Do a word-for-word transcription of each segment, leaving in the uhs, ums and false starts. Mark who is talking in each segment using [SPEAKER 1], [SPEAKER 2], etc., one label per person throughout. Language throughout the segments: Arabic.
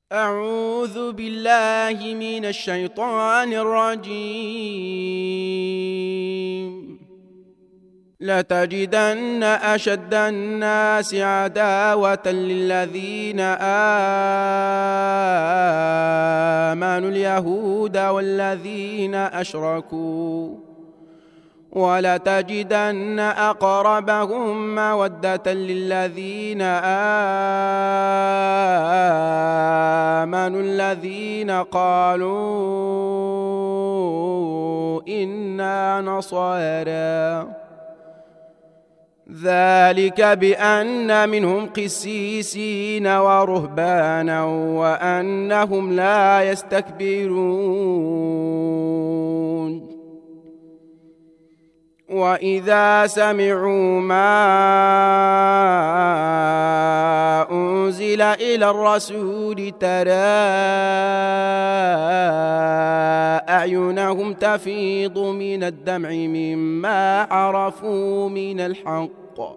[SPEAKER 1] أعوذ بالله من الشيطان الرجيم. لتجدن أشد الناس عداوة للذين آمنوا اليهود والذين أشركوا، ولتجدن أقربهم مودة للذين آمنوا الذين قالوا إنا نصارى، ذلك بأن منهم قسيسين ورهبانا وأنهم لا يستكبرون. وإذا سمعوا ما أنزل إلى الرسول ترى أعينهم تفيض من الدمع مما عرفوا من الحق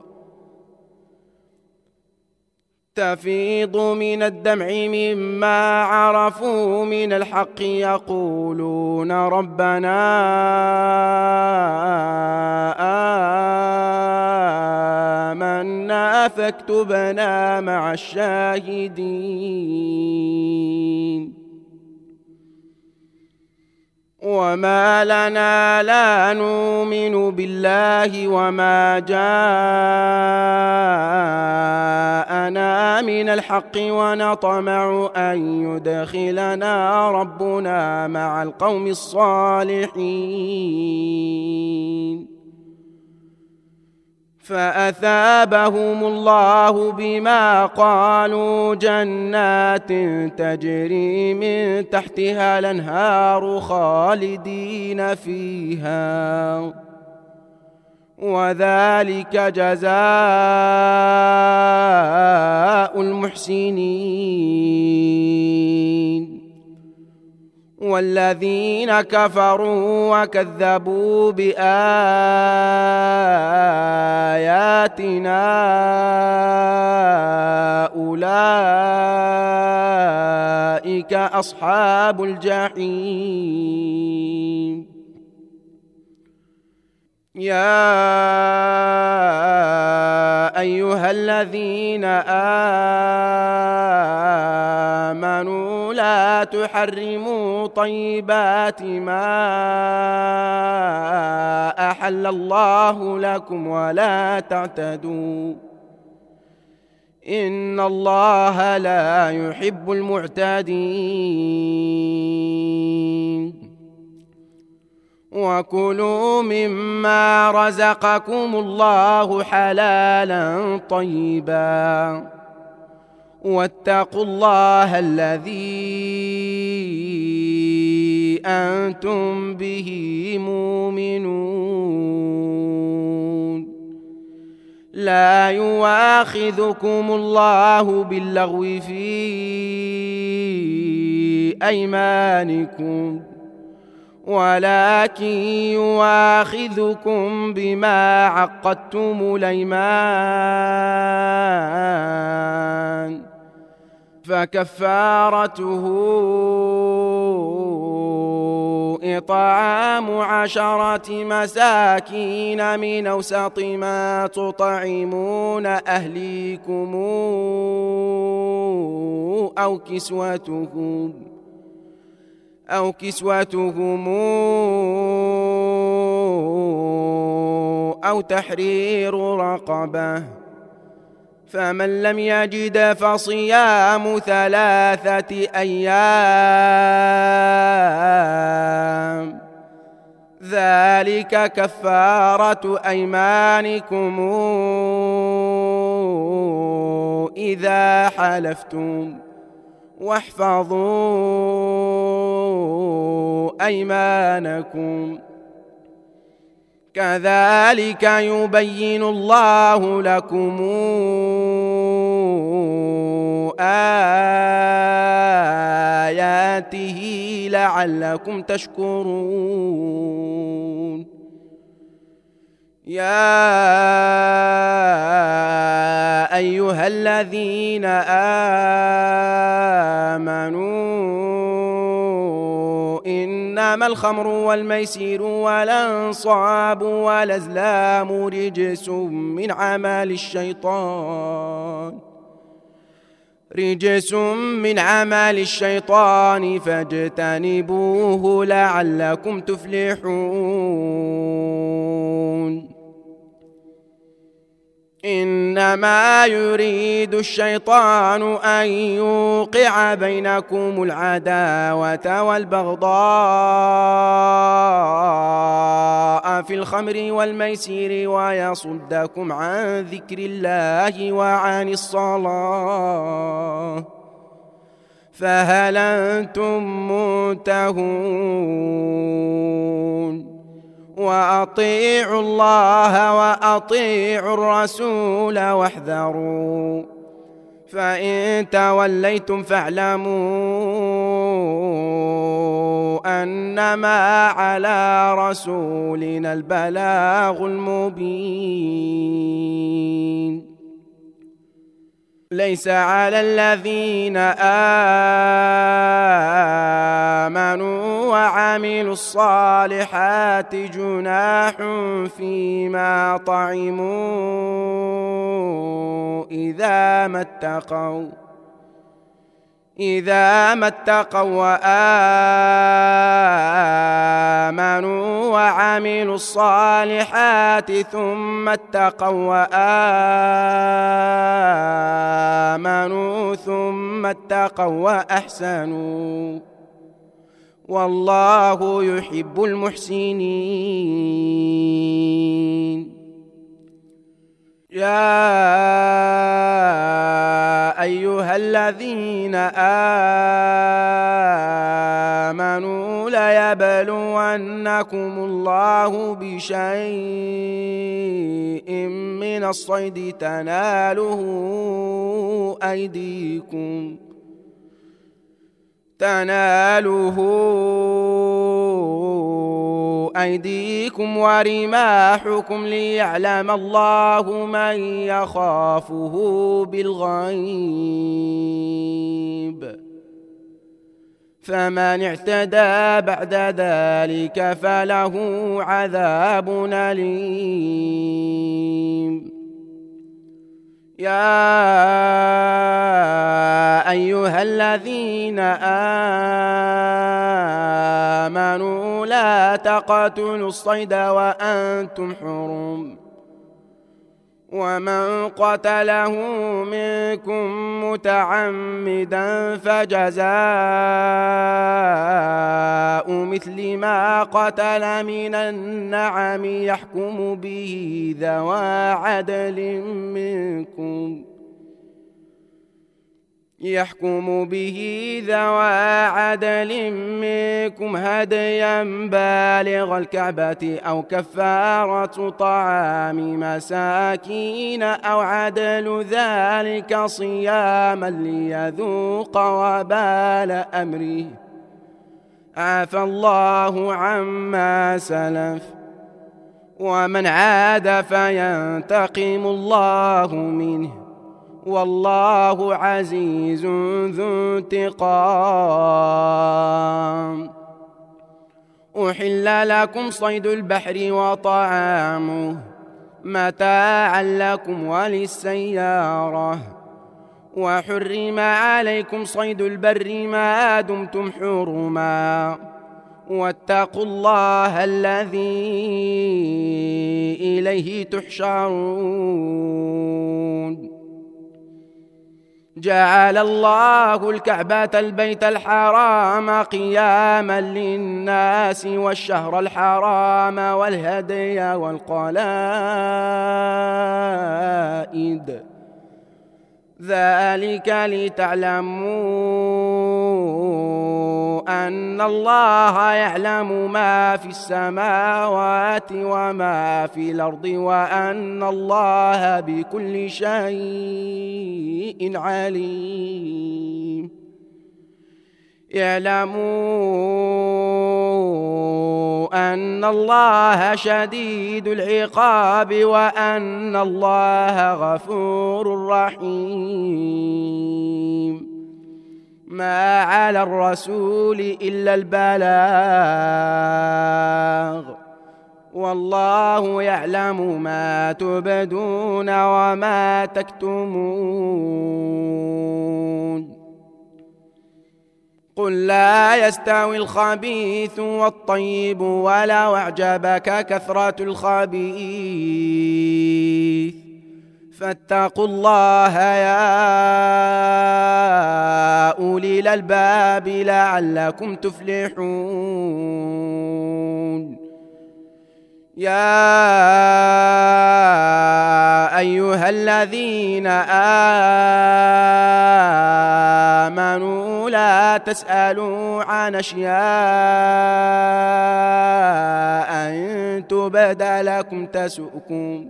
[SPEAKER 1] تفيض من الدمع مما عرفوا من الحق يقولون ربنا آمنا فاكتبنا مع الشاهدين. وما لنا لا نؤمن بالله وما جاءنا من الحق ونطمع أن يدخلنا ربنا مع القوم الصالحين. فأثابهم الله بما قالوا جنات تجري من تحتها الأنهار خالدين فيها، وذلك جزاء المحسنين. والذين كفروا وكذبوا بآياتنا أولئك أصحاب الجحيم. يا أيها الذين آمنوا لا تحرموا طيبات ما أحل الله لكم ولا تعتدوا إن الله لا يحب المعتدين. وكلوا مما رزقكم الله حلالا طيبا واتقوا الله الذي أنتم به مؤمنون. لا يؤاخذكم الله باللغو في أيمانكم ولكن يؤاخذكم بما عقدتم الأيمان، فكفارته إطعام عشرة مساكين من أوسط ما تطعمون أهليكم أو كسوتهم أو كسوتهم أو تحرير رقبة، فمن لم يجد فصيام ثلاثة أيام ذلك كفارة أيمانكم إذا حلفتم واحفظوا أيمانكم كذلك يبين الله لكم آياته لعلكم تشكرون. يا أيها الذين آمنوا إنما الخمر والميسر والأنصاب والأزلام رجس من عمل الشيطان رجس من عمل الشيطان فاجتنبوه لعلكم تفلحون. إنما يريد الشيطان أن يوقع بينكم العداوة والبغضاء في الخمر والميسر ويصدكم عن ذكر الله وعن الصلاة فهل أنتم منتهون؟ وأطيعوا الله وأطيعوا الرسول واحذروا فإن توليتم فاعلموا أنما على رسولنا البلاغ المبين. ليس على الذين آمنوا وعملوا الصالحات جناح فيما طعموا إذا ما اتقوا إذا ما اتقوا وآمنوا وعملوا الصالحات ثم اتقوا وآمنوا ثم اتقوا وأحسنوا والله يحب المحسنين. يا أيها الذين آمنوا ليبلونكم الله بشيء من الصيد تناله أيديكم تناله أيديكم ورماحكم ليعلم الله من يخافه بالغيب فمن اعتدى بعد ذلك فله عذاب أليم. يا أيها الذين آمنوا لا تقتلوا الصيد وأنتم حرم ومن قتله منكم متعمدا فجزاء مثل ما قتل من النعم يحكم به ذوى عدل منكم يحكم به ذوى عدل منكم هديا بالغ الكعبة أو كفارة طعام مساكين أو عدل ذلك صياما ليذوق وبال أمره عفى الله عما سلف ومن عاد فينتقم الله منه والله عزيز ذو انتقام. أحل لكم صيد البحر وطعامه متاعا لكم وللسيارة وحرم عليكم صيد البر ما دمتم حرما واتقوا الله الذي إليه تحشرون. جعل الله الكعبة البيت الحرام قياما للناس والشهر الحرام والهدي والقلائد ذلك لتعلموا أن الله يعلم ما في السماوات وما في الأرض وأن الله بكل شيء عليم. اعلموا أن الله شديد العقاب وأن الله غفور رحيم. ما على الرسول إلا البلاغ، والله يعلم ما تبدون وما تكتمون. قل لا يستوي الخبيث والطيب ولو أعجبك كثرة الخبيث، فاتقوا الله يا أولي الألباب لعلكم تفلحون. يا أيها الذين آمنوا لا تسألوا عن أشياء إن تبد لكم تسؤكم،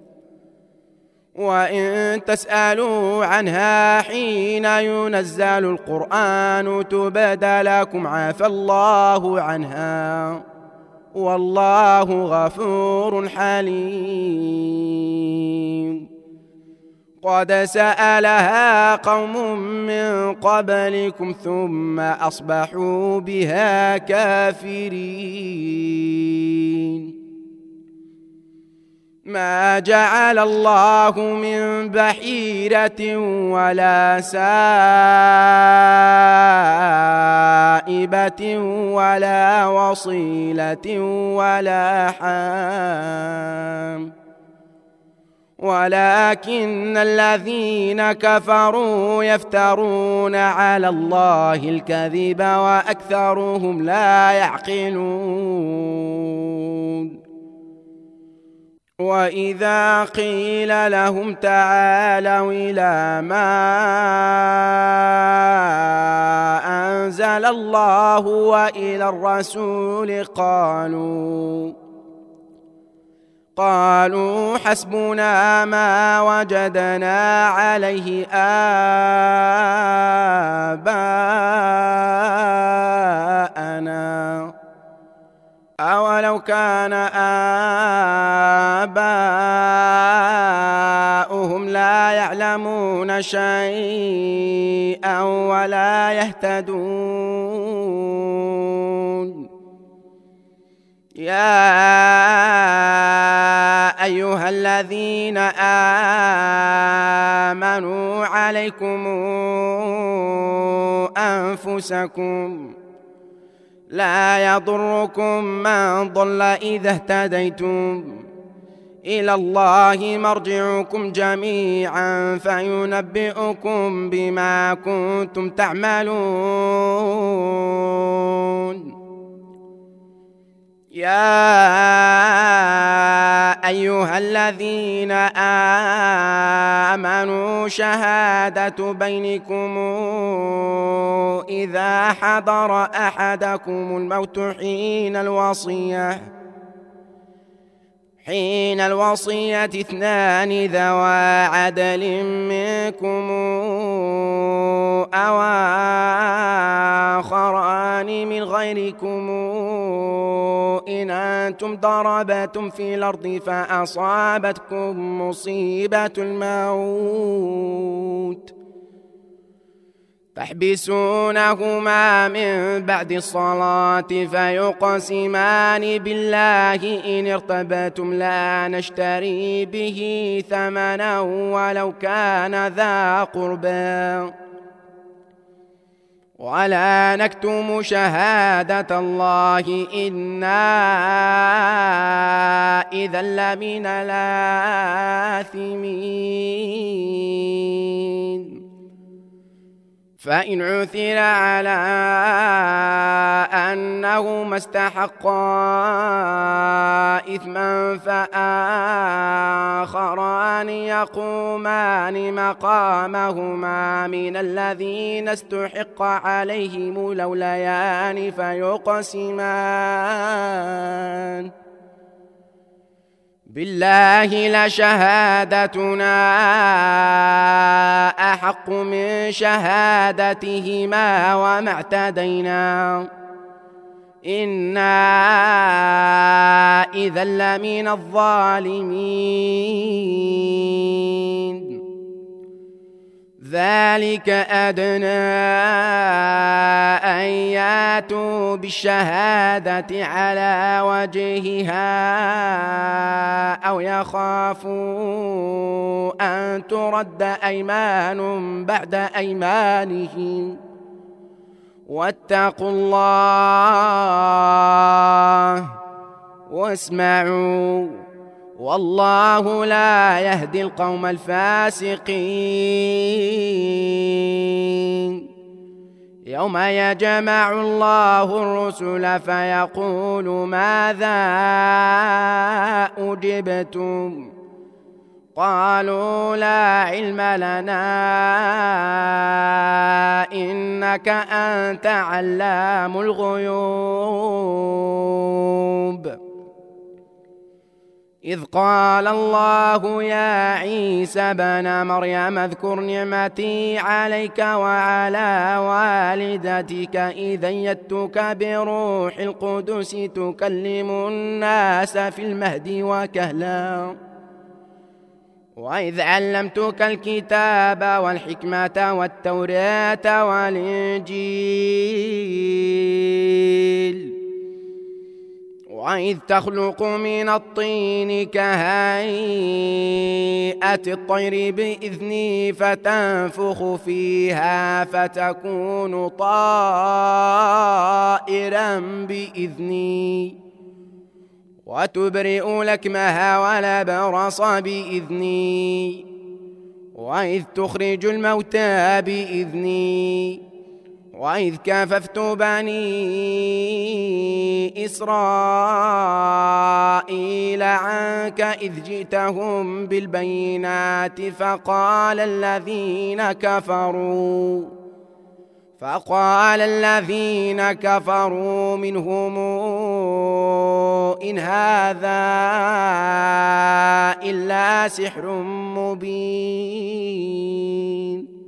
[SPEAKER 1] وإن تسألوا عنها حين ينزل القرآن تبد لكم عفى الله عنها، والله غفور حليم. قد سألها قوم من قبلكم ثم أصبحوا بها كافرين. ما جعل الله من بحيرة ولا سائبة ولا وصيلة ولا حام، ولكن الذين كفروا يفترون على الله الكذب وأكثرهم لا يعقلون. وإذا قيل لهم تعالوا إلى ما أنزل الله وإلى الرسول قالوا قالوا حسبنا ما وجدنا عليه آباءنا أولو كان آباؤهم لا يعلمون شيئا ولا يهتدون. يا أيها الذين آمنوا عليكم أنفسكم لا يضركم من ضل إذا اهتديتم، إلى الله مرجعكم جميعا فينبئكم بما كنتم تعملون. يا أيها الذين آمنوا شهادة بينكم إذا حضر أحدكم الموت حين الوصية حين الوصية اثنان ذوى عدل منكم أو آخران من غيركم إن أنتم ضربتم في الأرض فأصابتكم مصيبة الموت تحبسونهما من بعد الصلاة فيقسمان بالله إن ارتبتم لا نشتري به ثمنا ولو كان ذا قربى ولا نكتم شهادة الله إنا إذا لمن الآثمين. فإن عثر على أنهما استحقا إثما فآخران يقومان مقامهما من الذين استحق عليهم الأوليان فيقسمان بالله لشهادتنا أحق من شهادتهما وما اعتدينا إنا إذا لمن الظالمين. ذلك أدنى أن ياتوا بالشهادة على وجهها أو يخافوا أن ترد أيمان بعد أيمانهم واتقوا الله واسمعوا والله لا يهدي القوم الفاسقين. يوم يجمع الله الرسل فيقول ماذا أجبتم قالوا لا علم لنا إنك أنت علام الغيوب. إذ قال الله يا عيسى ابن مريم اذكر نعمتي عليك وعلى والدتك إذ أيدتك بروح القدس تكلم الناس في المهد وكهلا وإذ علمتك الكتاب والحكمة والتوراة والإنجيل وإذ تخلق من الطين كهيئة الطير بإذني فتنفخ فيها فتكون طائرا بإذني وتبرئ الأكمه والأبرص بإذني وإذ تخرج الموتى بإذني وإذ كففت بني إسرائيل عنك إذ جئتهم بالبينات فقال الذين كفروا فقال الذين كفروا منهم إن هذا إلا سحر مبين.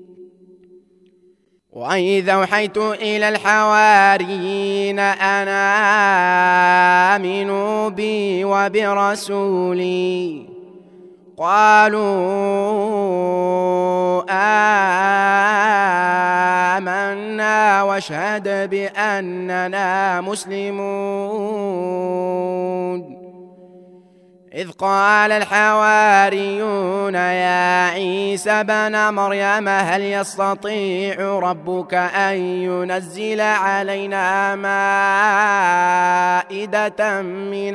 [SPEAKER 1] وإذا أوحيت إلى الحواريين أن آمنوا بي وبرسولي قالوا آمنا واشهد بأننا مسلمون. إذ قال الحواريون يا عيسى ابن مريم هل يستطيع ربك أن ينزل علينا مائدة من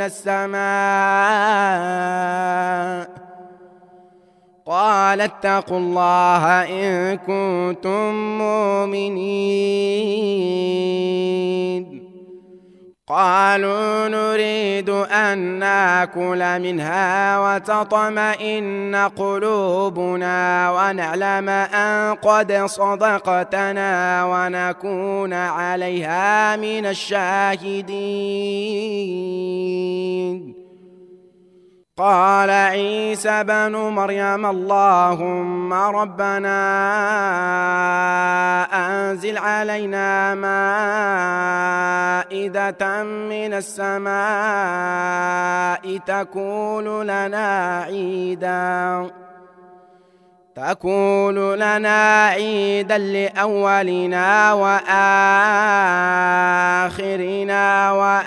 [SPEAKER 1] السماء قال اتقوا الله إن كنتم مؤمنين. قالوا نريد أن نأكل منها وتطمئن قلوبنا ونعلم أن قد صدقتنا ونكون عليها من الشاهدين. قال عيسى ابن مريم اللهم ربنا أنزل علينا مائدة من السماء تكون لنا عيدا تكون لنا عيدا لأولنا وآخرنا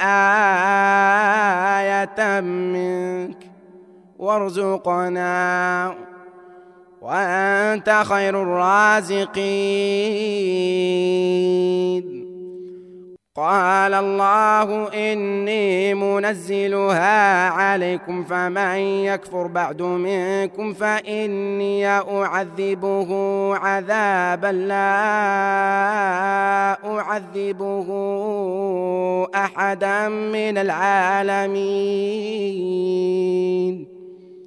[SPEAKER 1] وآية منك وارزقنا وأنت خير الرازقين. قال الله إني منزلها عليكم فمن يكفر بعد منكم فإني أعذبه عذابا لا أعذبه أحدا من العالمين.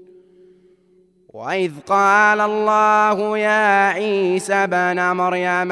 [SPEAKER 1] وإذ قال الله يا عيسى ابن مريم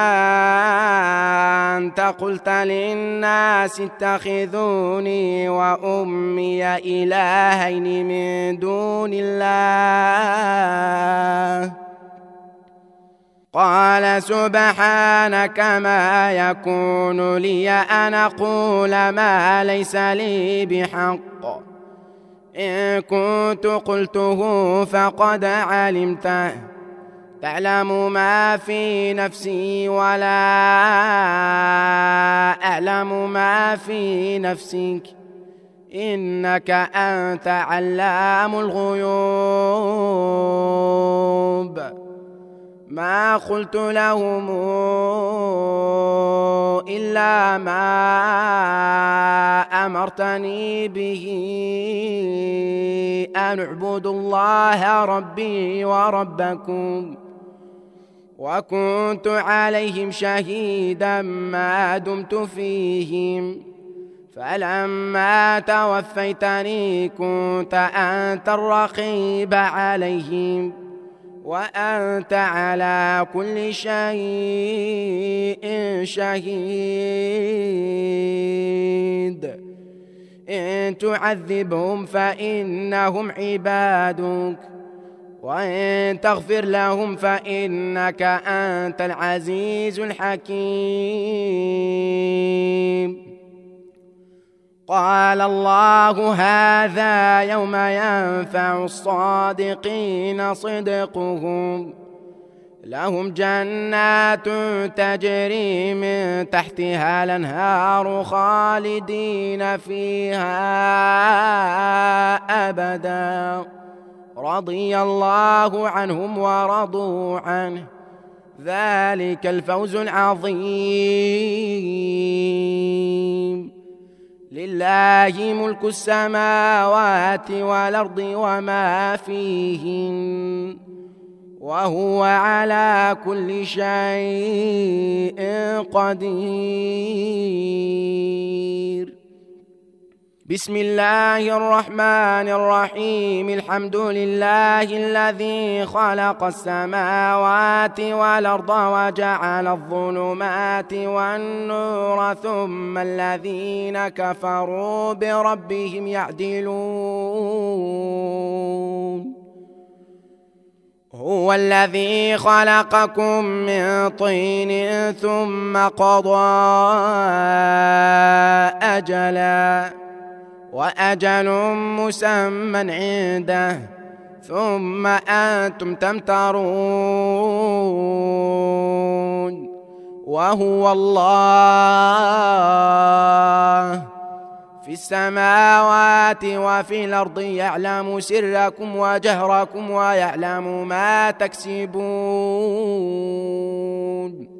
[SPEAKER 1] أنت قلت للناس اتخذوني وأمي إلهين من دون الله قال سبحانك ما يكون لي أن أقول ما ليس لي بحق، إن كنت قلته فقد علمته، تعلم ما في نفسي ولا أعلم ما في نفسك، إنك أنت علام الغيوب. ما قلت لهم إلا ما أمرتني به أن اعبدوا الله ربي وربكم، وكنت عليهم شهيدا ما دمت فيهم، فلما توفيتني كنت أنت الرقيب عليهم، وأنت على كل شيء شهيد. إن تعذبهم فإنهم عبادك، وإن تغفر لهم فإنك أنت العزيز الحكيم. قال الله هذا يوم ينفع الصادقين صدقهم، لهم جنات تجري من تحتها الأنهار خالدين فيها أبدا، رضي الله عنهم ورضوا عنه، ذلك الفوز العظيم. لله ملك السماوات والأرض وما فيهن، وهو على كل شيء قدير. بسم الله الرحمن الرحيم. الحمد لله الذي خلق السماوات والأرض وجعل الظلمات والنور، ثم الذين كفروا بربهم يعدلون. هو الذي خلقكم من طين ثم قضى أجلا، وأجل مسمى عنده، ثم أنتم تمترون. وهو الله في السماوات وفي الأرض، يعلم سركم وجهركم ويعلم ما تكسبون.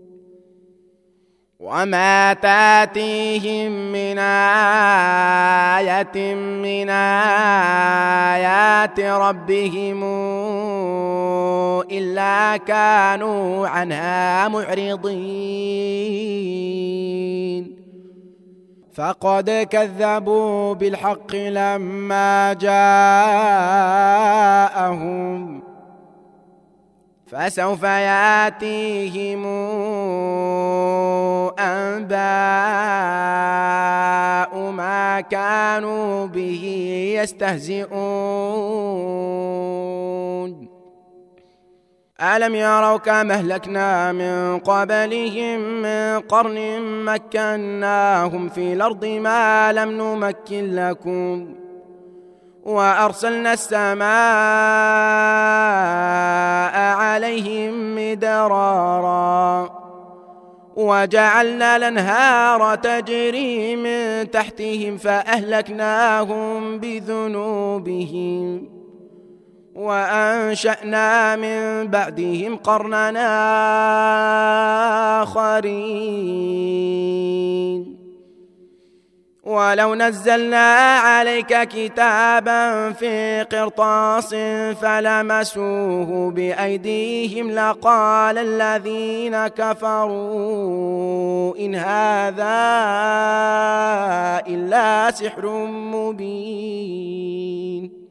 [SPEAKER 1] وما تاتيهم من آية من آيات ربهم إلا كانوا عنها معرضين. فقد كذبوا بالحق لما جاءهم، فسوف ياتيهم أنباء ما كانوا به يستهزئون. ألم يروا كما أهلكنا من قبلهم من قرن مكناهم في الأرض ما لم نمكن لكم، وأرسلنا السماء عليهم مدرارا، وجعلنا الأنهار تجري من تحتهم فأهلكناهم بذنوبهم، وأنشأنا من بعدهم قرننا آخرين. ولو نزلنا عليك كتابا في قرطاس فلمسوه بأيديهم لقال الذين كفروا إن هذا إلا سحر مبين.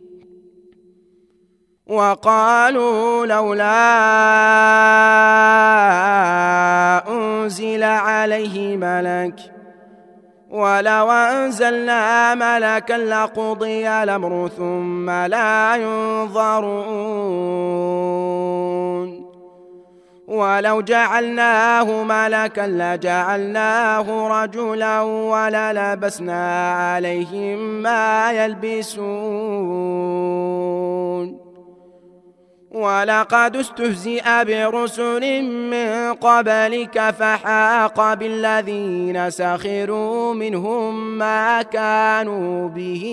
[SPEAKER 1] وقالوا لولا أنزل عليه ملك، ولو أنزلنا ملكا لقضي الأمر ثم لا ينظرون. ولو جعلناه ملكا لجعلناه رجلا وللبسنا عليهم ما يلبسون ولقد استهزئ برسل من قبلك فحاق بالذين سخروا منهم ما كانوا به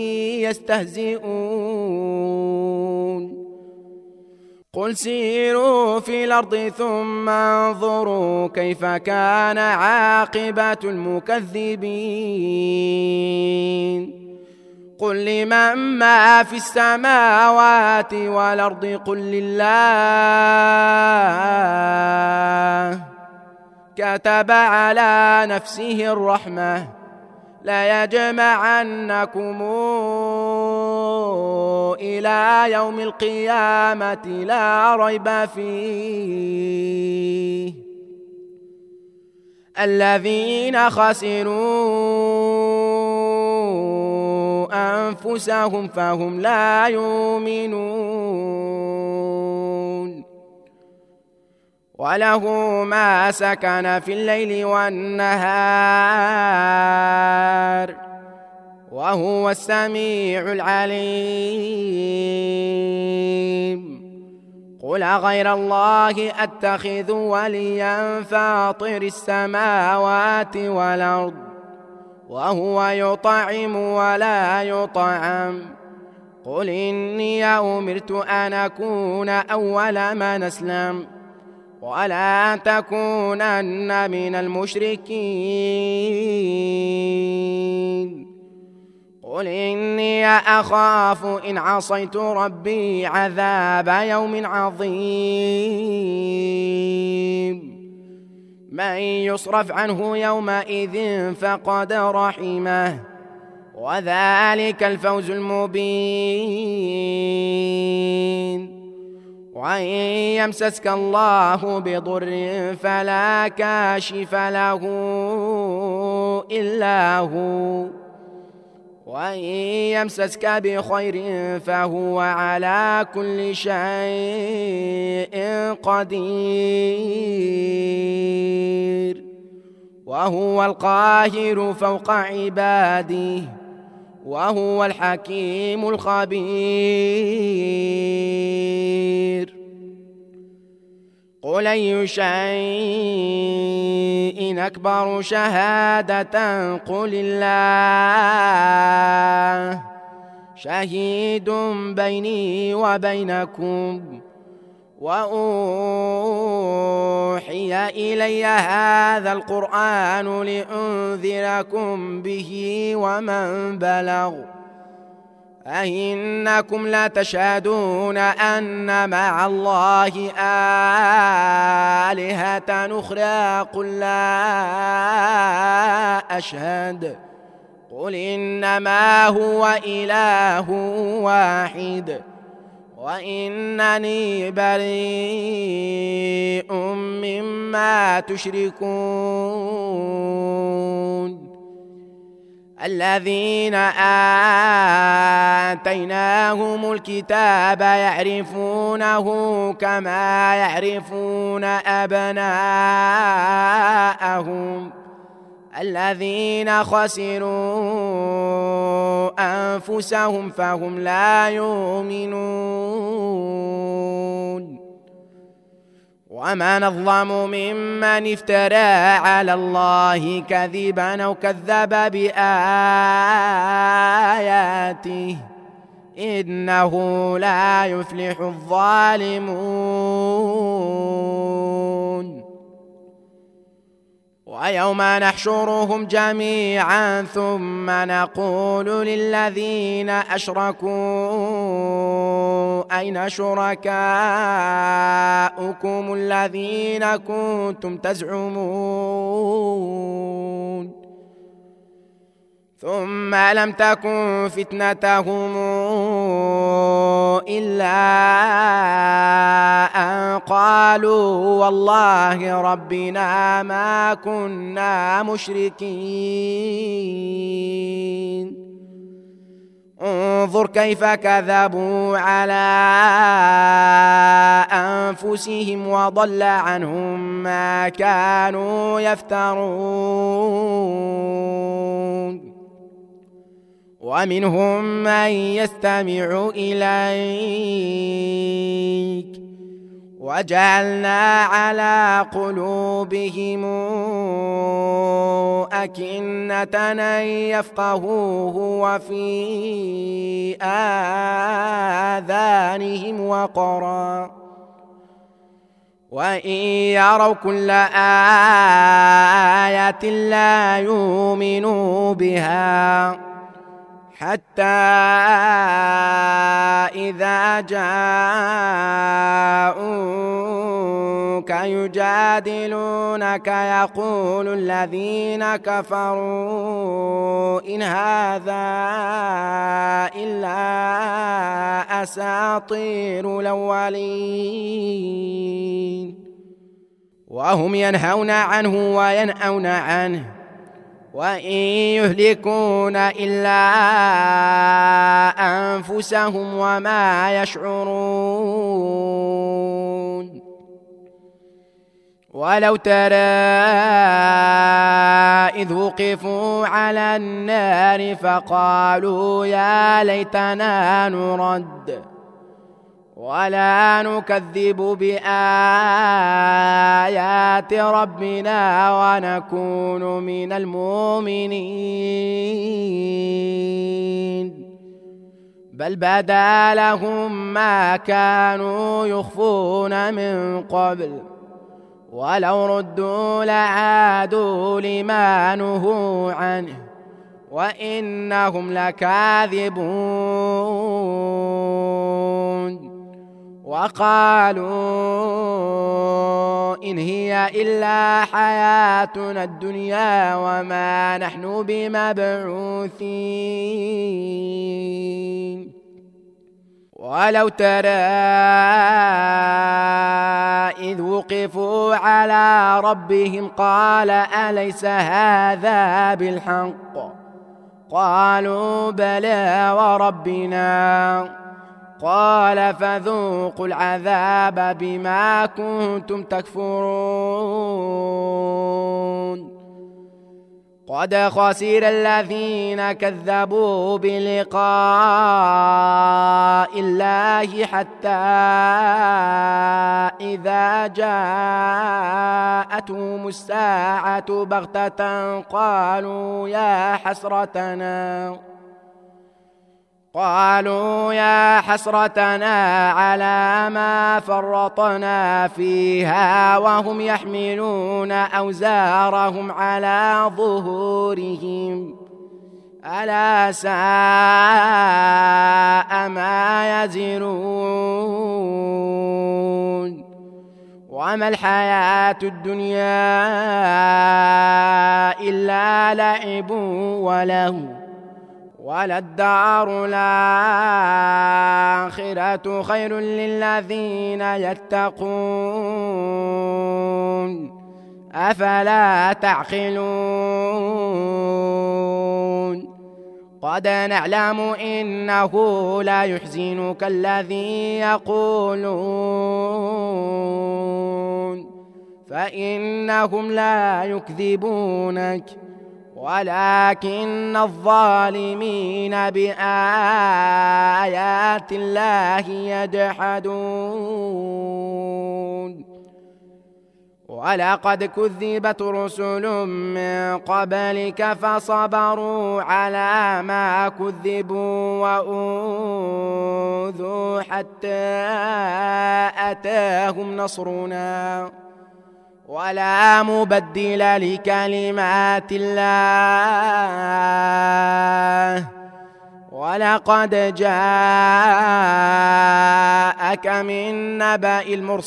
[SPEAKER 1] يستهزئون قل سيروا في الأرض ثم انظروا كيف كان عاقبة المكذبين قل لمن ما في السماوات والأرض قل لله كتب على نفسه الرحمة ليجمعنكم إلى يوم القيامة لا ريب فيه الذين خسروا أنفسهم فهم لا يؤمنون وله ما سكن في الليل والنهار وهو السميع العليم قل غير الله أتخذ وليا فاطر السماوات والأرض وهو يطعم ولا يطعم قل إني أمرت أن أكون أول من أسلم ولا تكونن من المشركين قل إني أخاف إن عصيت ربي عذاب يوم عظيم من يصرف عنه يومئذ فقد رحمه وذلك الفوز المبين وإن يمسسك الله بضر فلا كاشف له إلا هو وإن يمسسك بخير فهو على كل شيء قدير وهو القاهر فوق عباده وهو الحكيم الخبير قل أي شيء أكبر شهادة قل الله شهيد بيني وبينكم وأوحي إلي هذا القرآن لأنذركم به ومن بلغ أئنكم لتشهدون أن مع الله آلهة أخرى قل لا أشهد قل إنما هو إله واحد وإنني بريء مما تشركون الذين آتيناهم الكتاب يعرفونه كما يعرفون أبناءهم الذين خسروا أنفسهم فهم لا يؤمنون ومن أظلم ممن افترى على الله كذبا أو كذب بآياته إنه لا يفلح الظالمون ويوم نحشرهم جميعا ثم نقول للذين أشركوا أين شركاؤكم الذين كنتم تزعمون ثم لم تكن فتنتهم إلا أن قالوا والله ربنا ما كنا مشركين انظر كيف كذبوا على أنفسهم وضل عنهم ما كانوا يفترون ومنهم من يستمع إليك وجعلنا على قلوبهم أكنة أن يفقهوه وفي آذانهم وقرا وإن يروا كل آية لا يؤمنوا بها حتى إذا جاءوك يجادلونك يقول الذين كفروا إن هذا إلا أساطير الأولين وهم ينهون عنه وينأون عنه وإن يهلكون إلا أنفسهم وما يشعرون ولو ترى إذ وقفوا على النار فقالوا يا ليتنا نرد ولا نكذب بآيات ربنا ونكون من المؤمنين بل بدا لهم ما كانوا يخفون من قبل ولو ردوا لعادوا لما نهوا عنه وإنهم لكاذبون وقالوا إن هي إلا حياتنا الدنيا وما نحن بمبعوثين ولو ترى إذ وقفوا على ربهم قال أليس هذا بالحق قالوا بلى وربنا قال فذوقوا العذاب بما كنتم تكفرون قد خسر الذين كذبوا بلقاء الله حتى إذا جاءتهم الساعة بغتة قالوا يا حسرتنا قالوا يا حسرتنا على ما فرطنا فيها وهم يحملون أوزارهم على ظهورهم ألا ساء ما يزرون وما الحياة الدنيا إلا لعب ولهو وللدار الآخرة خير للذين يتقون أفلا تعقلون قد نعلم إنه لا يحزنك الذي يقولون فإنهم لا يكذبونك ولكن الظالمين بآيات الله يجحدون ولقد كذبت رسل من قبلك فصبروا على ما كذبوا وأوذوا حتى أتاهم نصرنا ولا مبدل لكلمات الله ولقد جاءك من نبأ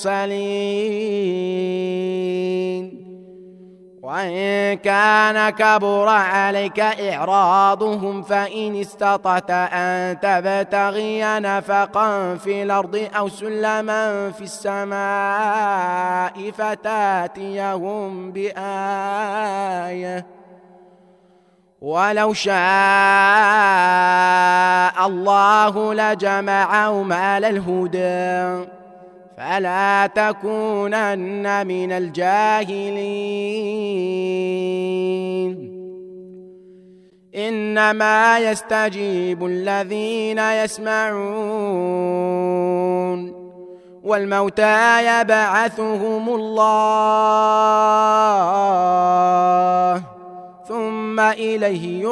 [SPEAKER 1] المرسلين وإن كان كبر عليك إعراضهم فإن استطعت أن تبتغي نفقا في الأرض أو سلما في السماء فتاتيهم بآية ولو شاء شاء الله لجمعهم على الهدى فلا تكونن من الجاهلين إنما يستجيب الذين يسمعون والموتى يبعثهم الله ثم إليه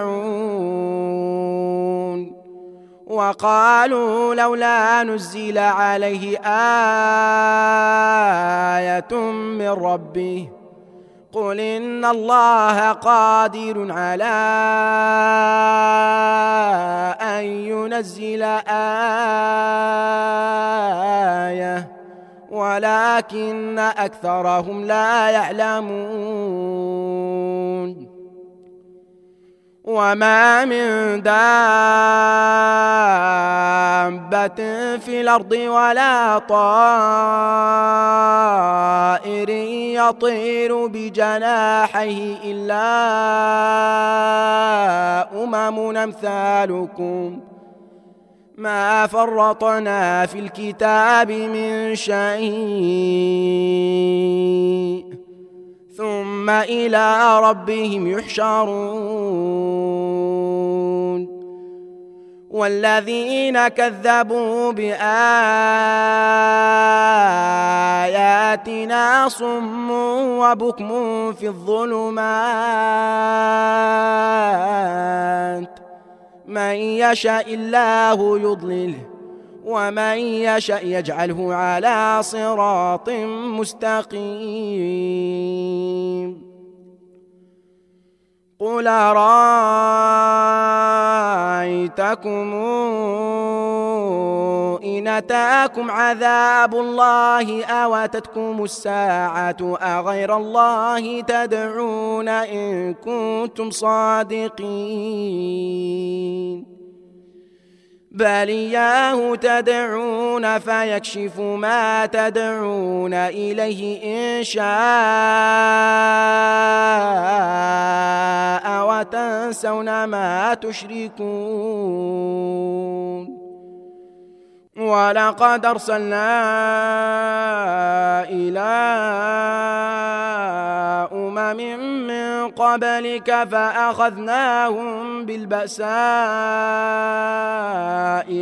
[SPEAKER 1] يرجعون وقالوا لولا نزل عليه آية من ربه قل إن الله قادر على أن ينزل آية ولكن أكثرهم لا يعلمون وما من دابة في الأرض ولا طائر يطير بجناحيه إلا أمم أمثالكم ما فرطنا في الكتاب من شيء ثم إلى ربهم يحشرون والذين كذبوا بآياتنا صم وبكم في الظلمات من يشاء الله يضلله ومن يشاء يجعله على صراط مستقيم قل أرأيتكم إن أتاكم عذاب الله أو أتتكم الساعة أغير الله تدعون إن كنتم صادقين بل إياه تدعون فيكشف ما تدعون إليه إن شاء وتنسون ما تشركون ولقد أرسلنا إلى أمم من قبلك فأخذناهم بالبأساء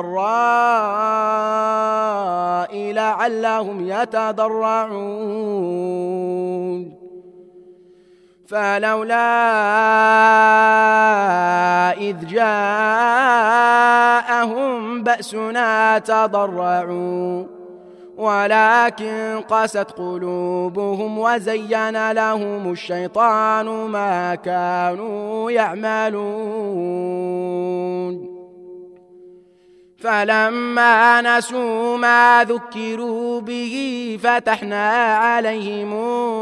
[SPEAKER 1] والضراء لعلهم يتضرعون فلولا إذ جاءهم بأسنا تضرعوا ولكن قست قلوبهم وزين لهم الشيطان ما كانوا يعملون فلما نسوا ما ذكروا به فتحنا عليهم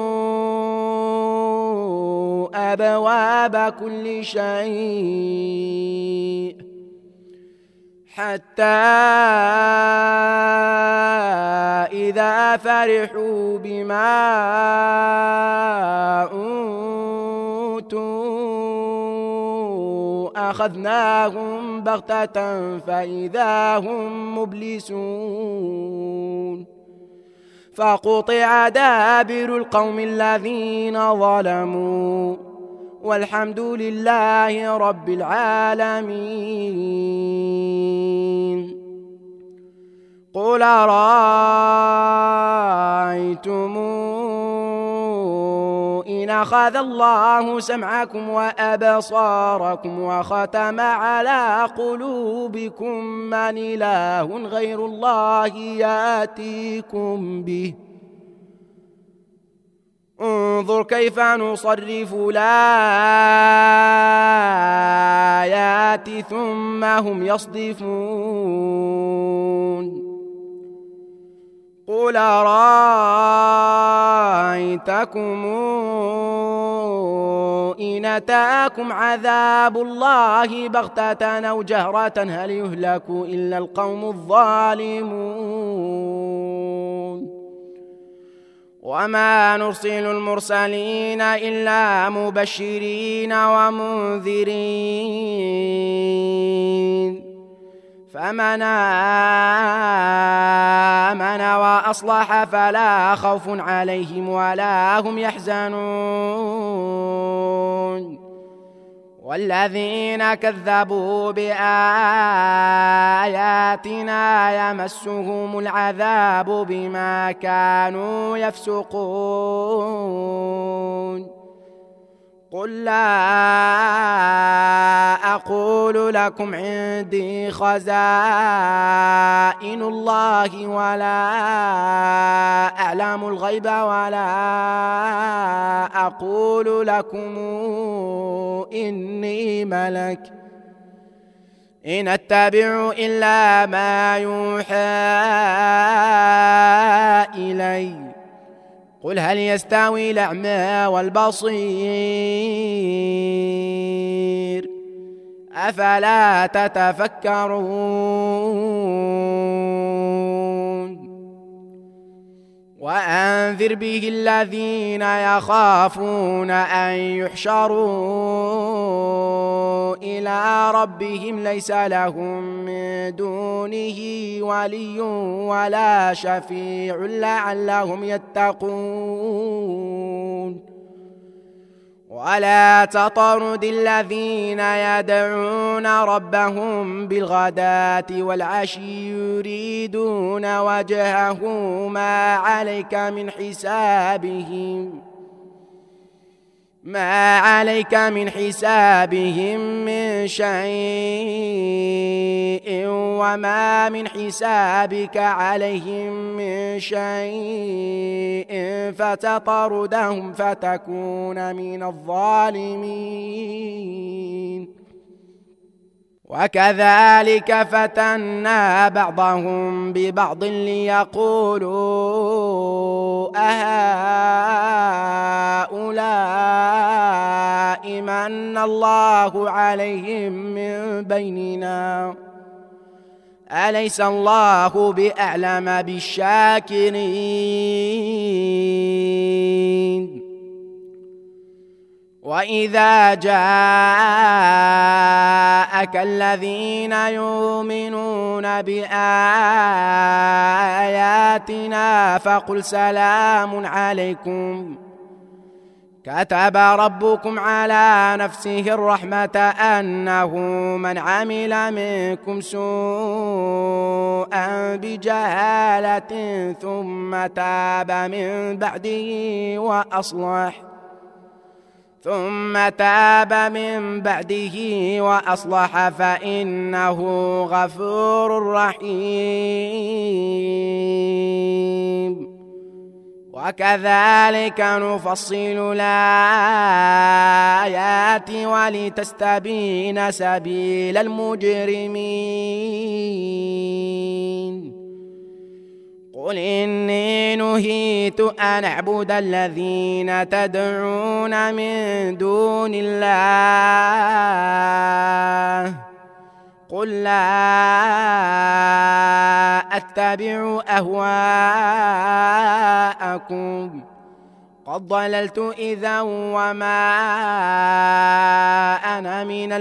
[SPEAKER 1] أبواب كل شيء حتى إذا فرحوا بما أوتوا أخذناهم بغتة فإذا هم مبلسون فقطع دابر القوم الذين ظلموا والحمد لله رب العالمين قل أرأيتم إن أخذ الله سمعكم وأبصاركم وختم على قلوبكم من إله غير الله يأتيكم به انظر كيف نصرف الآيات ثم هم يصدفون قل أرأيتكم إن أتاكم عذاب الله بغتة أو جهرة هل يهلك إلا القوم الظالمون وما نرسل المرسلين إلا مبشرين ومنذرين فمن آمن وأصلح فلا خوف عليهم ولا هم يحزنون والذين كذبوا بآياتنا يمسهم العذاب بما كانوا يفسقون قل لا أقول لكم عندي خزائن الله ولا أعلم الغيب ولا أقول لكم إني ملك إن أتبع إلا ما يوحى إلي قل هل يستوي الأعمى والبصير أفلا تتفكرون وأنذر به الذين يخافون أن يحشروا إلى ربهم ليس لهم من دونه ولي ولا شفيع لعلهم يتقون ولا تطرد الذين يدعون ربهم بالغداة والعشي يريدون وجهه ما عليك من حسابهم ما عليك من حسابهم من شيء وما من حسابك عليهم من شيء فتطردهم فتكون من الظالمين وكذلك فتنا بعضهم ببعض ليقولوا أهؤلاء من الله عليهم من بيننا أليس الله بأعلم بالشاكرين وإذا جاءك الذين يؤمنون بآياتنا فقل سلام عليكم كتب ربكم على نفسه الرحمة أنه من عمل منكم سوءا بجهالة ثم تاب من بعده وأصلح ثم تاب من بعده وأصلح فإنه غفور رحيم وكذلك نفصل الآيات ولتستبين سبيل المجرمين قل إني نهيت أن أعبد الذين تدعون من دون الله قل لا أتبع أهواءكم قد ضللت إذا وما أنا من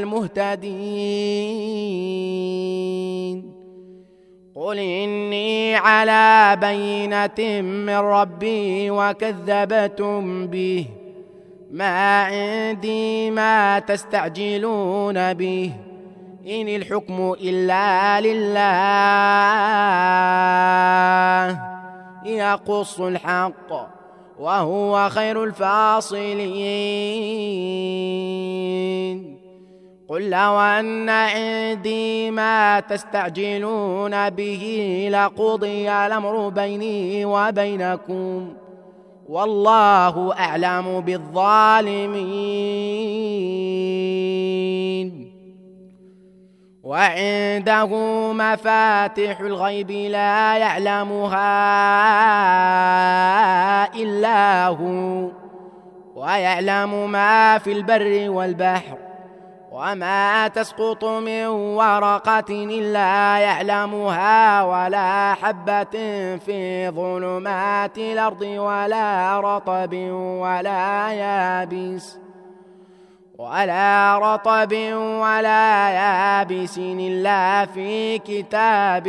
[SPEAKER 1] المهتدين قل إني على بينة من ربي وكذبتم به ما عندي ما تستعجلون به إن الحكم إلا لله يقص الحق وهو خير الفاصلين قل لو أن عندي ما تستعجلون به لقضي الأمر بيني وبينكم والله أعلم بالظالمين وعنده مفاتح الغيب لا يعلمها إلا هو ويعلم ما في البر والبحر وما تسقط من ورقة إلا يعلمها ولا حبة في ظلمات الأرض ولا رطب ولا يابس ولا رطب ولا يابس إلا في كتاب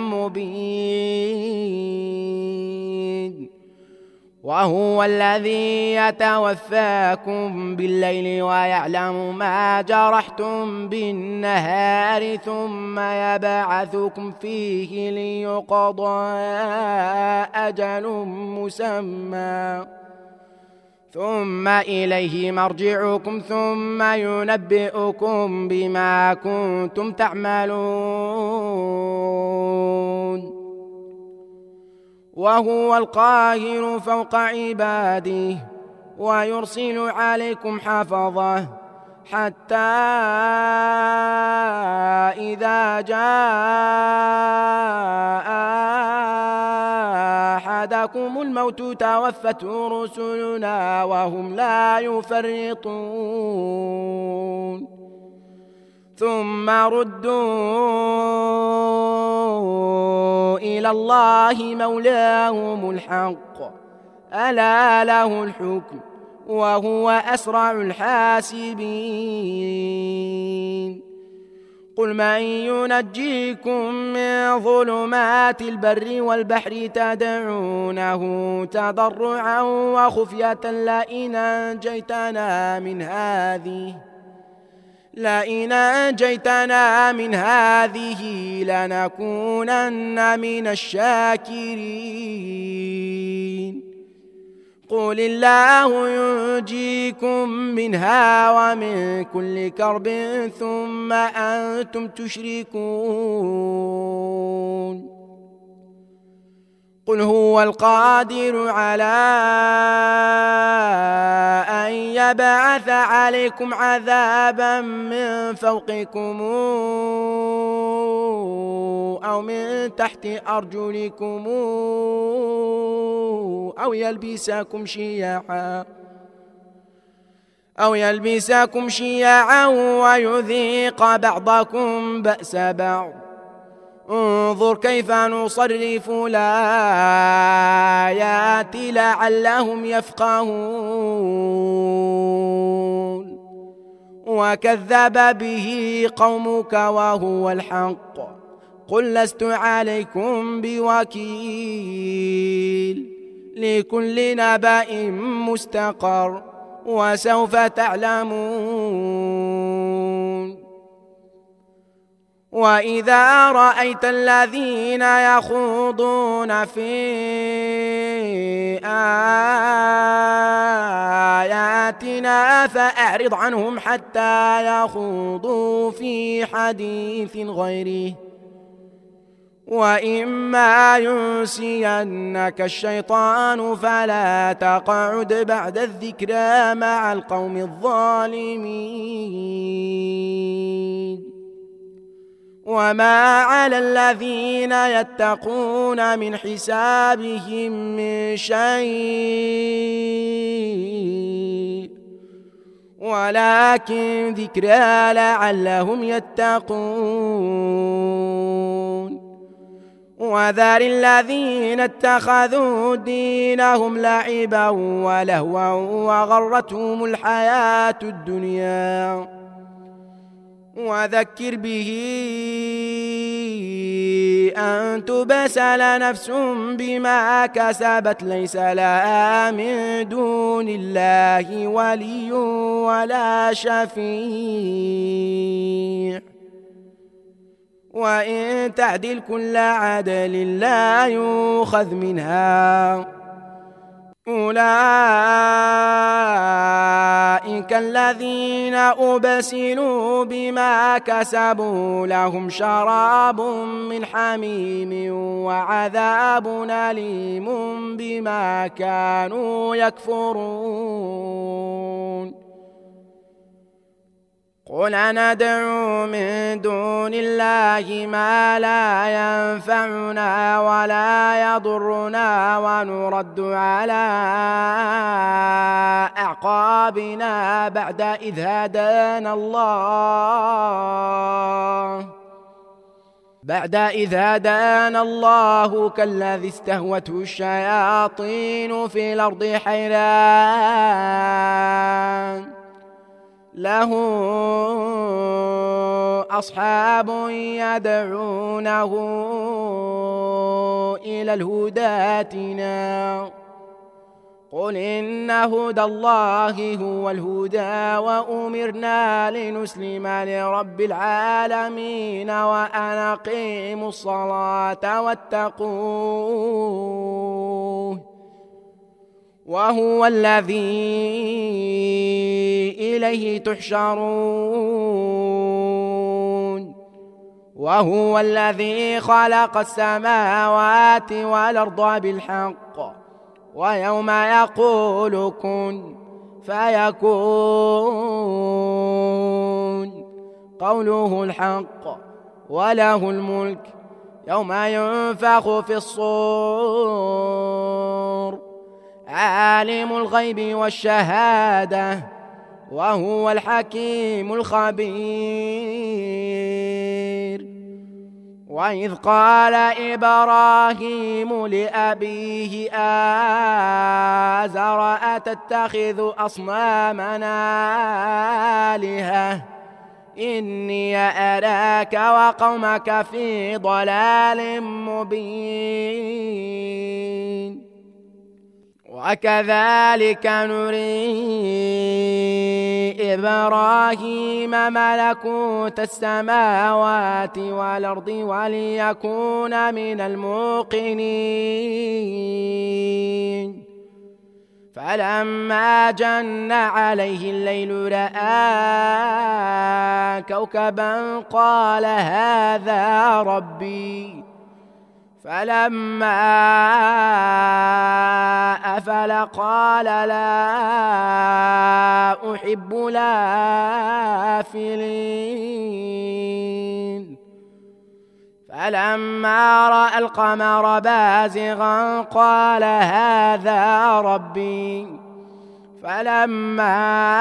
[SPEAKER 1] مبين. وهو الذي يتوفاكم بالليل ويعلم ما جرحتم بالنهار ثم يبعثكم فيه ليقضى أجل مسمى ثم إليه مرجعكم ثم ينبئكم بما كنتم تعملون. وهو القاهر فوق عباده ويرسل عليكم حفظه حتى إذا جاء أحدكم الموت توفته رسلنا وهم لا يفرطون ثم ردوا إلى الله مولاهم الحق ألا له الحكم وهو أسرع الحاسبين. قل من ينجيكم من ظلمات البر والبحر تدعونه تضرعا وخفية لئن أنجيتنا من هذه لئن أنجيتنا من هذه لنكونن من الشاكرين. قل الله ينجيكم منها ومن كل كرب ثم أنتم تشركون. قل هو القادر على أن يبعث عليكم عذابا من فوقكم أو من تحت أرجلكم أو يلبسكم شيعا أو يلبسكم شيعا ويذيق بعضكم بأس بعض. انظر كيف نصرف الآيات لعلهم يفقهون. وكذب به قومك وهو الحق قل لست عليكم بوكيل لكل نبأ مستقر وسوف تعلمون. وإذا رأيت الذين يخوضون في آياتنا فأعرض عنهم حتى يخوضوا في حديث غيره وإما ينسينك الشيطان فلا تقعد بعد الذكرى مع القوم الظالمين. وما على الذين يتقون من حسابهم من شيء ولكن ذكرى لعلهم يتقون. وذر الذين اتخذوا دينهم لعبا ولهوا وغرتهم الحياة الدنيا وذكر به أن تبسل نفس بما كسبت ليس لها من دون الله ولي ولا شفيع وإن تعدل كل عدل لا يؤخذ منها. أولئك الذين أبسلوا بما كسبوا لهم شراب من حميم وعذاب أليم بما كانوا يكفرون. قل ندعو من دون الله ما لا ينفعنا ولا يضرنا ونرد على أعقابنا بعد إذ هدانا الله بعد إذ هدانا الله كالذي استهوته الشياطين في الأرض حيران له أصحاب يدعونه إلى الهدى ائتنا قل إن هدى الله هو الهدى وأمرنا لنسلم لرب العالمين وأن أقيموا الصلاة واتقوه وهو الذي إليه تحشرون وهو الذي خلق السماوات والأرض بالحق ويوم يقول كن فيكون قوله الحق وله الملك يوم ينفخ في الصور عالم الغيب والشهادة وهو الحكيم الخبير وإذ قال إبراهيم لأبيه آزر أتتخذ أصنامنا آلهة إني أراك وقومك في ضلال مبين وكذلك نري إبراهيم ملكوت السماوات والأرض وليكون من الموقنين فلما جن عليه الليل رأى كوكبا قال هذا ربي فلما أفل قال لا أحب الآفلين فلما رأى القمر بازغا قال هذا ربي فلما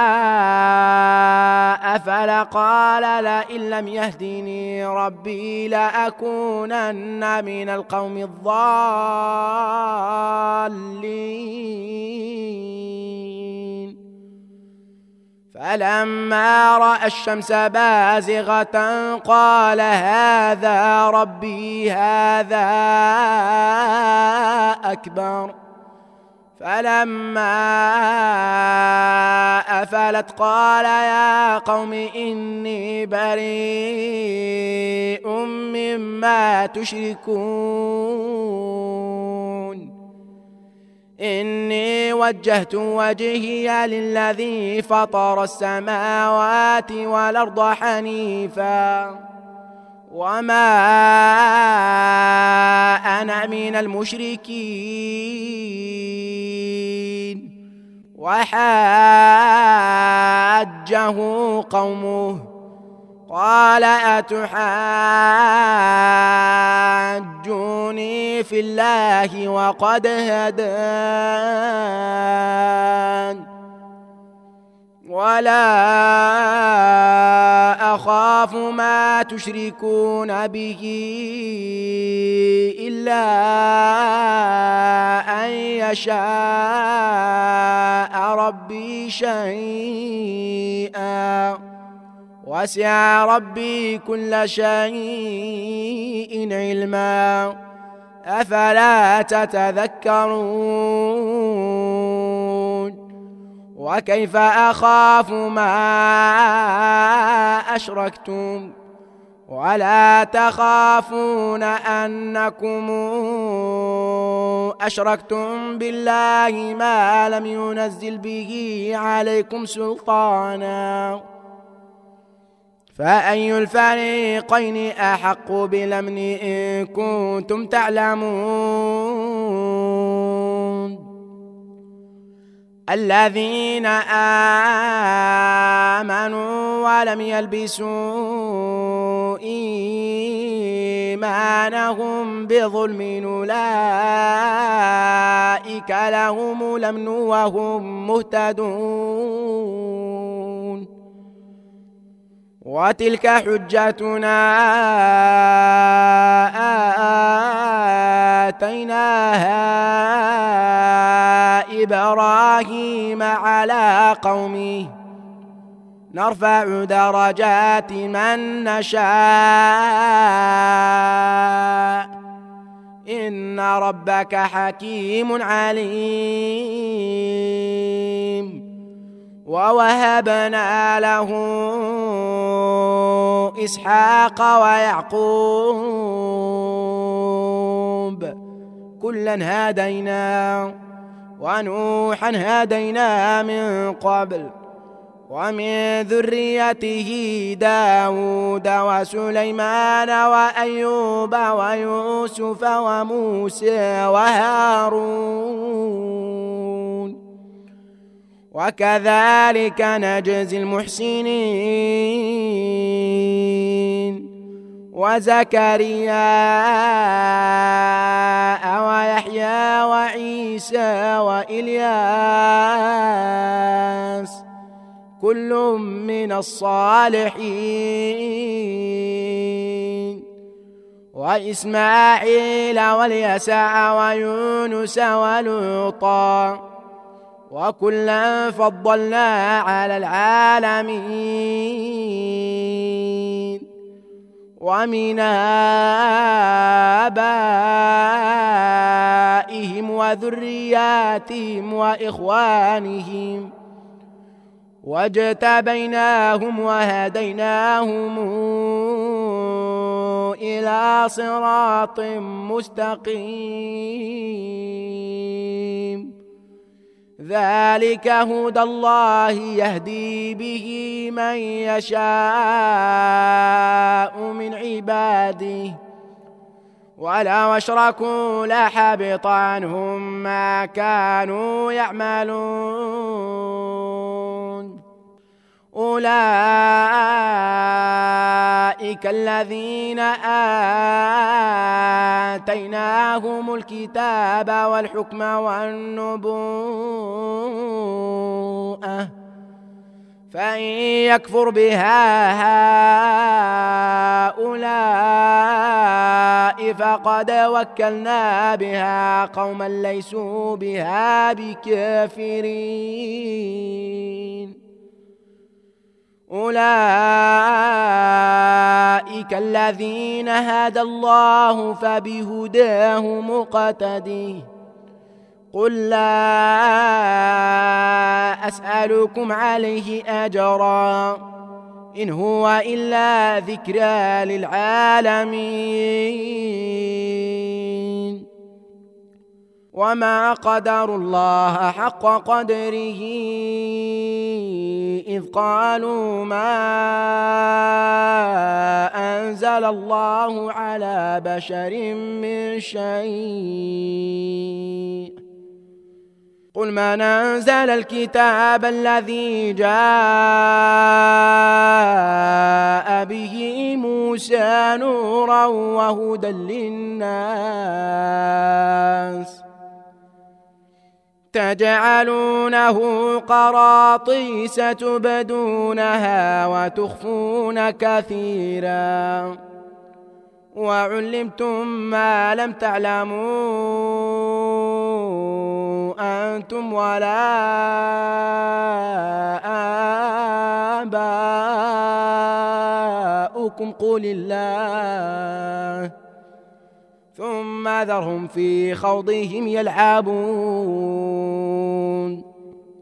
[SPEAKER 1] أفل قال لئن لم يهدني ربي لأكونن من القوم الضالين فلما رأى الشمس بازغة قال هذا ربي هذا أكبر فلما أفلت قال يا قوم إني بريء مما تشركون إني وجهت وجهي للذي فطر السماوات والأرض حنيفا وما أنا من المشركين وحاجه قومه قال أتحاجوني في الله وقد هدان ولا أخاف ما تشركون به إلا أن يشاء ربي شيئا وسع ربي كل شيء علما أفلا تتذكرون وكيف أخاف ما أشركتم ولا تخافون أنكم أشركتم بالله ما لم ينزل به عليكم سلطانا فأي الفريقين أحق بالأمن إن كنتم تعلمون الذين آمنوا ولم يلبسوا إيمانهم بظلم أولئك لهم الأمن وهم مهتدون. وتلك حجتنا آتيناها إبراهيم على قومه نرفع درجات من نشاء إن ربك حكيم عليم. ووهبنا له إسحاق ويعقوب كلا هدينا ونوحا هدينا من قبل ومن ذريته داود وسليمان وأيوب ويوسف وموسى وهارون وكذلك نجزي المحسنين. وزكريا ويحيى وعيسى وإلياس كل من الصالحين وإسماعيل واليسع ويونس ولوطا وكلا فضلنا على العالمين. ومن آبائهم وذرياتهم وإخوانهم واجتبيناهم وهديناهم إلى صراط مستقيم. ذلك هدى الله يهدي به من يشاء من عباده ولو أشركوا لحبط عنهم ما كانوا يعملون. أولئك الذين آتيناهم الكتاب والحكم والنبوءة فإن يكفر بها هؤلاء فقد وكلنا بها قوما ليسوا بها بكافرين. أولئك الذين هدى الله فبهداه مقتدي. قل لا أسألكم عليه أجرا إن هو إلا ذكرى للعالمين. وما قدروا الله حق قدره إذ قالوا ما أنزل الله على بشر من شيء قل من أنزل الكتاب الذي جاء به موسى نورا وهدى للناس تجعلونه قراطيس تبدونها وتخفون كثيرا وعلمتم ما لم تعلموا أنتم ولا آباؤكم قل الله ثم ذرهم في خوضهم يلعبون.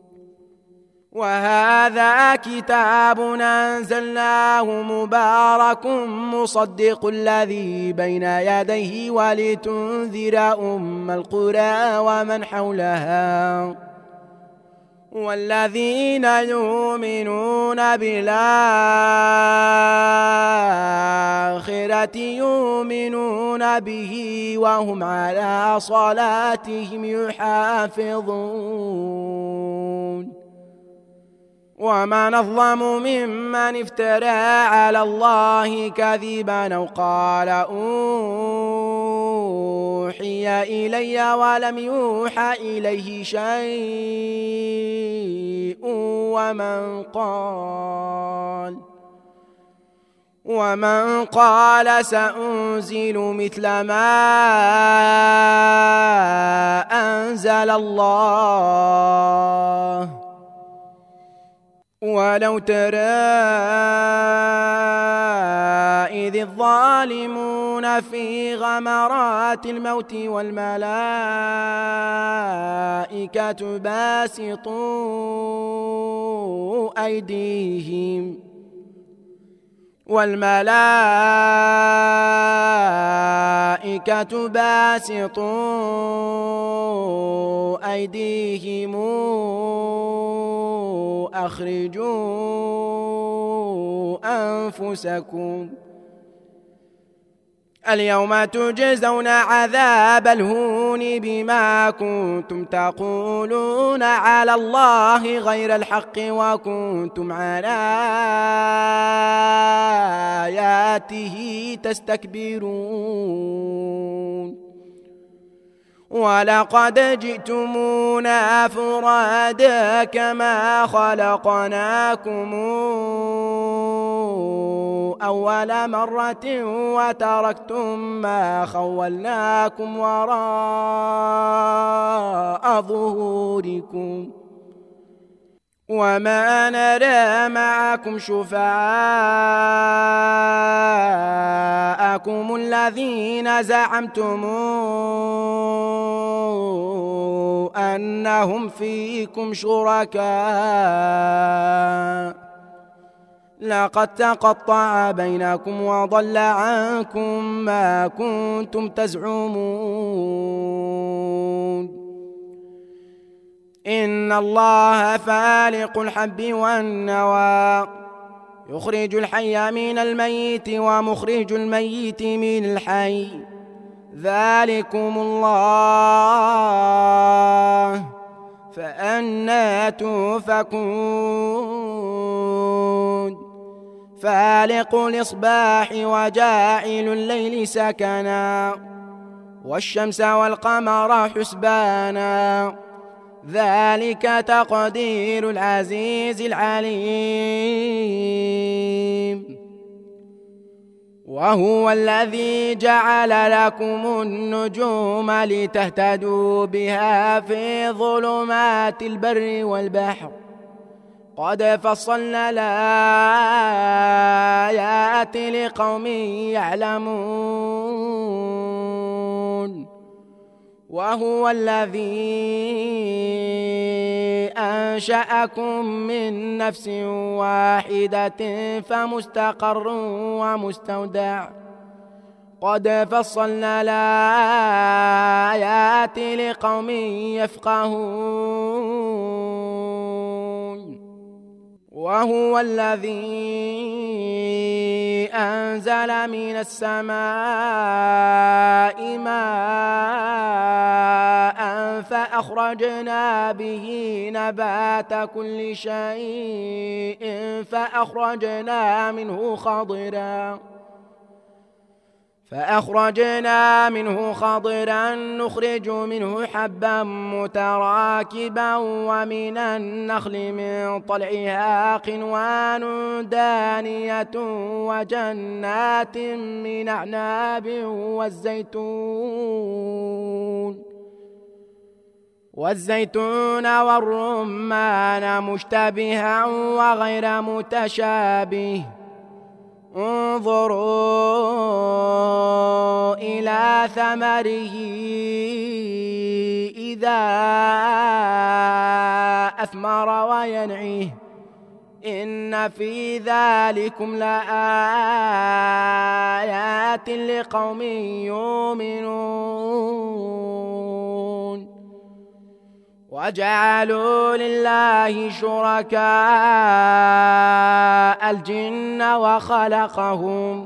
[SPEAKER 1] وهذا كتاب أنزلناه مبارك مصدق الذي بين يديه ولتنذر أم القرى ومن حولها والذين يؤمنون بالآخرة يؤمنون به وهم على صلاتهم يحافظون ومن أظلم ممن افترى على الله كذبا أو قال أوحي إلي ولم يوحى إليه شيء ومن قال ومن قال سأنزل مثل ما أنزل الله ولو ترى إذ الظالمون في غمرات الموت والملائكة باسطوا أيديهم والملائكة باسطوا أيديهم أخرجوا أنفسكم اليوم تجزون عذاب الهون بما كنتم تقولون على الله غير الحق وكنتم عن آياته تستكبرون ولقد جئتمونا فرادا كما خلقناكم أول مرة وتركتم ما خولناكم وراء ظهوركم وما نرى معكم شفعاءكم الذين زعمتم أنهم فيكم شركاء لقد تقطع بينكم وضل عنكم ما كنتم تزعمون إن الله فالق الحب والنوى يخرج الحي من الميت ومخرج الميت من الحي ذلكم الله فأنى تؤفكون فالق الإصباح وجاعل الليل سكنا والشمس والقمر حسبانا ذلك تقدير العزيز العليم وهو الذي جعل لكم النجوم لتهتدوا بها في ظلمات البر والبحر قد فصلنا الآيات لقوم يعلمون وهو الذي أنشأكم من نفس واحدة فمستقر ومستودع قد فصلنا الآيات لقوم يفقهون وهو الذي أنزل من السماء ماء فأخرجنا به نبات كل شيء فأخرجنا منه خضرا فأخرجنا منه خضرا نخرج منه حبا متراكبا ومن النخل من طلعها قنوان دانية وجنات من أعناب والزيتون والزيتون والرمان مشتبها وغير متشابه انظروا إلى ثمره إذا أثمر وينعيه إن في ذلكم لآيات لقوم يؤمنون وجعلوا لله شركاء الجن وخلقهم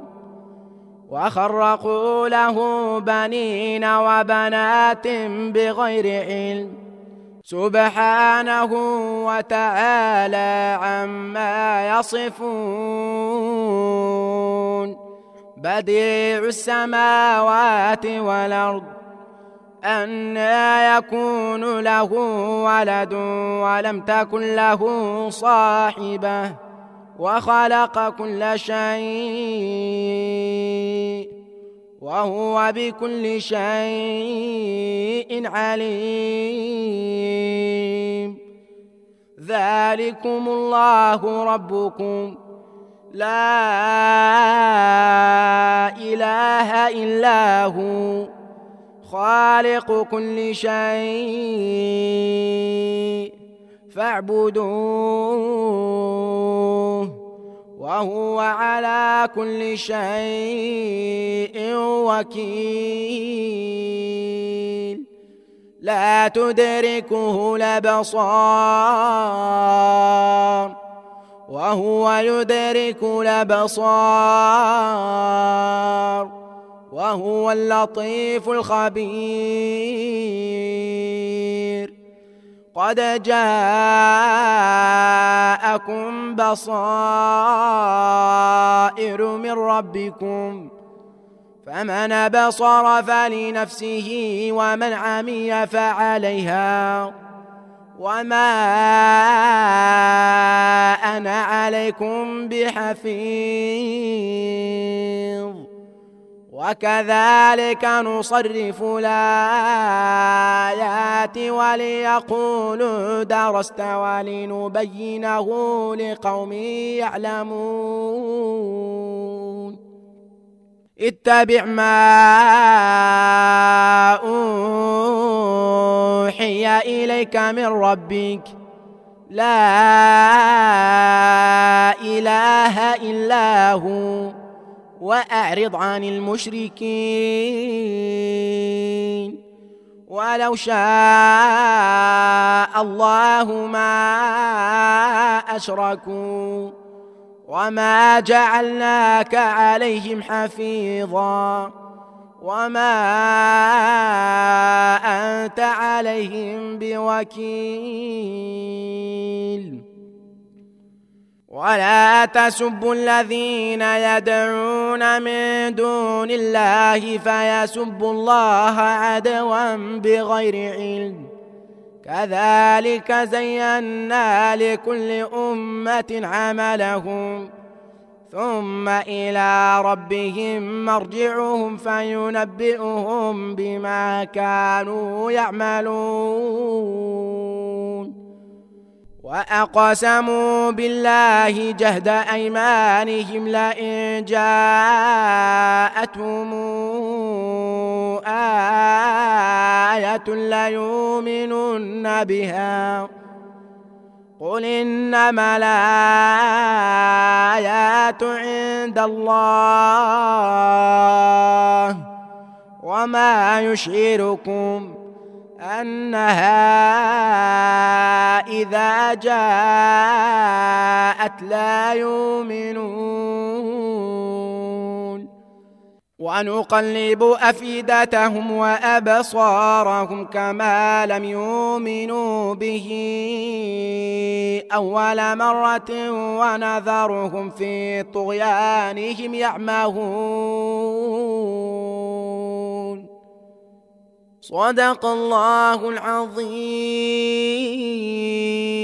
[SPEAKER 1] وخرقوا له بنين وبنات بغير علم سبحانه وتعالى عما يصفون. بديع السماوات والأرض أنى يكون له ولد ولم تكن له صاحبة وخلق كل شيء وهو بكل شيء عليم. ذلكم الله ربكم لا إله إلا هو خالق كل شيء فاعبدوه وهو على كل شيء وكيل. لا تدركه الأبصار وهو يدرك الأبصار وهو اللطيف الخبير. قد جاءكم بصائر من ربكم فمن أبصر فلنفسه ومن عمي فعليها وما أنا عليكم بحفيظ. وكذلك نصرف الآيات وليقولوا درست ولنبينه لقوم يعلمون. اتبع ما أوحي إليك من ربك لا إله إلا هو وأعرض عن المشركين. ولو شاء الله ما أشركوا وما جعلناك عليهم حفيظا وما أنت عليهم بوكيل. ولا تسبوا الذين يدعون من دون الله فيسبوا الله عدوا بغير علم كذلك زينا لكل أمة عملهم ثم إلى ربهم مرجعهم فينبئهم بما كانوا يعملون. وأقسموا بالله جهد أيمانهم لئن جاءتهم آية ليؤمنن بها قل إنما الآيات عند الله وما يشعركم أنها إذا جاءت لا يؤمنون. ونقلب أفئدتهم وأبصارهم كما لم يؤمنوا به أول مرة ونذرهم في طغيانهم يعمهون. صدق الله العظيم.